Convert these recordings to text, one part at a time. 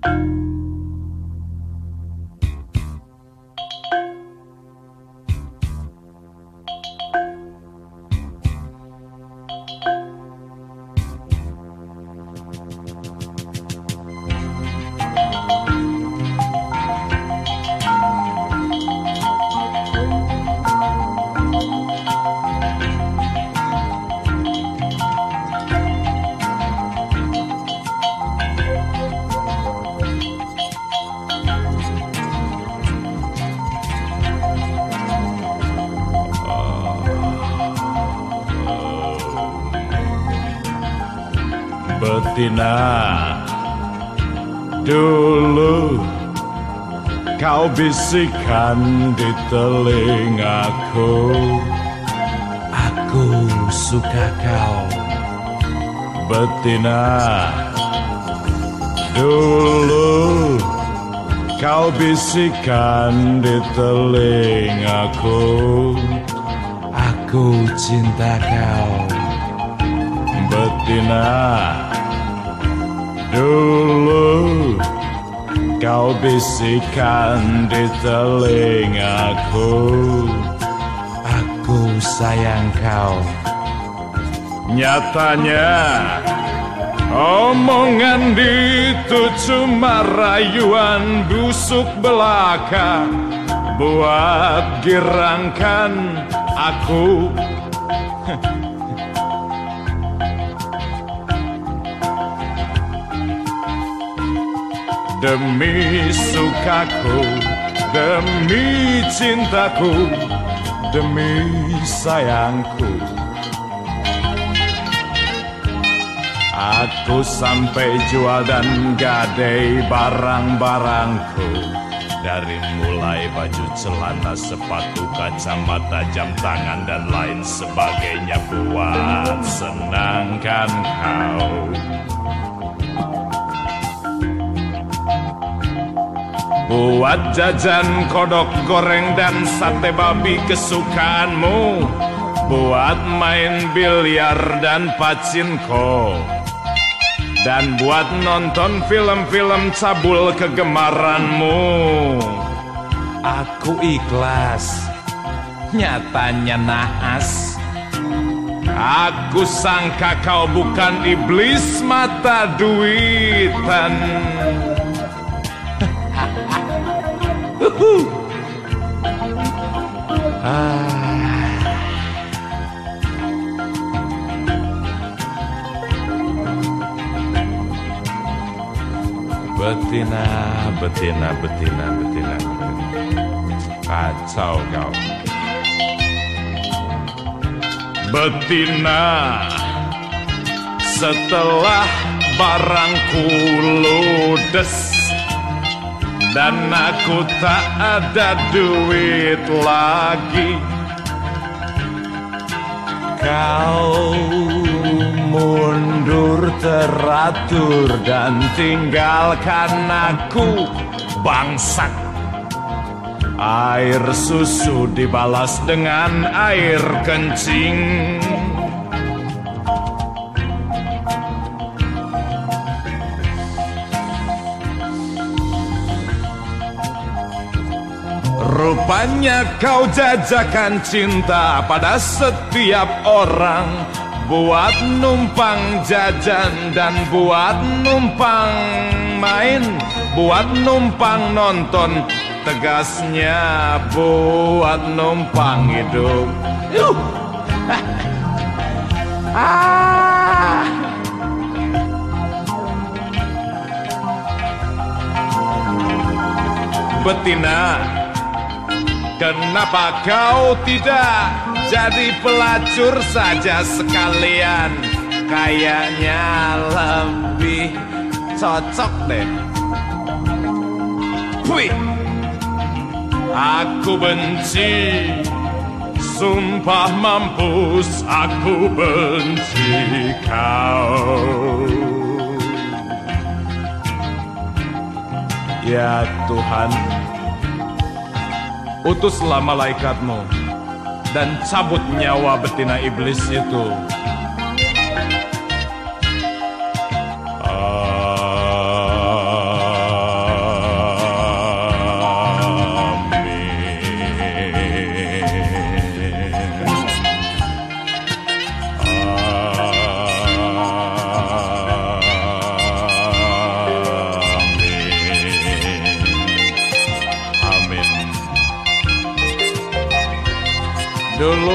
Betina, dulu kau bisikan di telingaku, aku suka kau. Betina, dulu kau bisikan di telingaku, aku cinta kau. Betina, dulu kau bisikan di telingaku, aku sayang kau. Nyatanya omongan itu cuma rayuan busuk belaka buat girangkan aku. Demi sukaku, demi cintaku, demi sayangku, aku sampai jual dan gadai barang-barangku. Dari mulai baju, celana, sepatu, kacamata, jam tangan, dan lain sebagainya buat senangkan kau. Buat jajan kodok goreng dan sate babi kesukaanmu, buat main biliar dan pacinko, dan buat nonton film-film cabul kegemaranmu. Aku ikhlas, nyatanya naas. Aku sangka kau bukan iblis mata duitan. Betina, betina, betina, betina, kacau kau. Betina, setelah barangku ludes dan aku tak ada duit lagi, kau mundur teratur dan tinggalkan aku bangsat. Air susu dibalas dengan air kencing. Rupanya kau jajakan cinta pada setiap orang, buat numpang jajan dan buat numpang main, buat numpang nonton, tegasnya buat numpang hidup. Betina, kenapa kau tidak jadi pelacur saja sekalian? Kayaknya lebih cocok deh. Wih, aku benci, sumpah mampus, aku benci kau. Ya Tuhan, utuslah malaikatmu dan cabut nyawa betina iblis itu.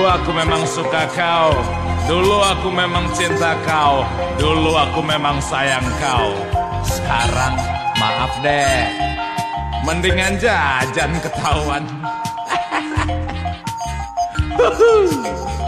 aku memang suka kau. Dulu aku memang cinta kau. Dulu aku memang sayang kau. Sekarang maaf deh. Mendingan jajan ketahuan.